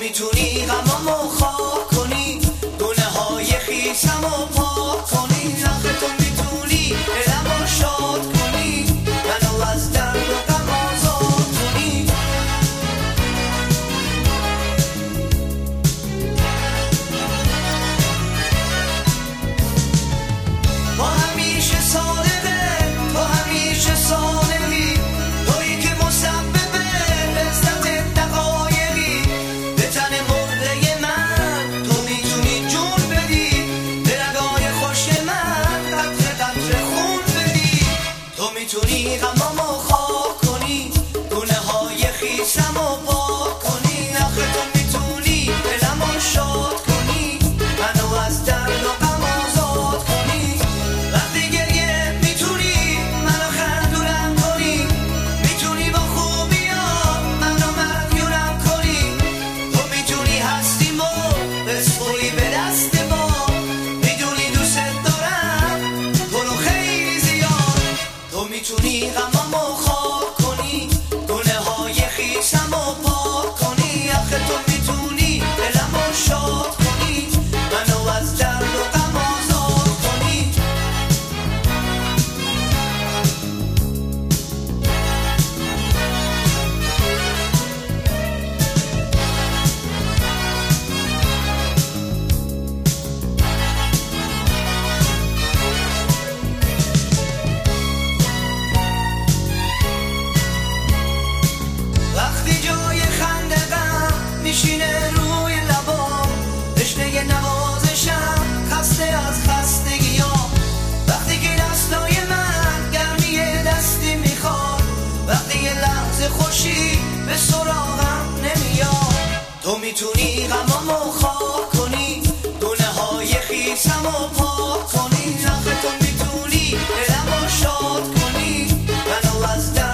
میتونی غمامو خاک کنی، گناه های خیسمو پاک کنی. آخه تو میتونی دلمو شاد کنی، منو از درد و غم آزاد کنی. تو همیشه صادقه، تو همیشه صادقی، تویی که مسبب لذت دقایقی. به تن مرده من تو میتونی جون بدی، به رگای خشک من قطره قطره خون بدی. تو میتونی غمامو خاک کنی، گناه های خیسمو پاک کنی. آخه تو میتونی دلمو شاد کنی، منو از درد و غم آزاد کنی. وقتی گریه میتونی منو خندونم کنی، میتونی با خوبی‌ها منو مدیونم کنی. تو میتونی هستیمو بسپری به دست ما، میدونی دوست دارم تو رو خیلی زیاد. تو میتونی غمامو خاک کنی، گناه های خیسمو پاک کنی. آخه تو میتونی دلمو شاد کنی، منو از درد و غم آزاد کنی. وقتی جای خنده غم میشینه روی لبام، تشنه نوازشم خسته از خستگیام. وقتی که دستای من گرمی دستی میخواد، وقتی یه لحظه خوشی به سراغم نمیاد. تو میتونی غمامو خاک کنی، گناه های خیسمو پاک کنی. آخه تو میتونی دلمو شاد کنی، منو از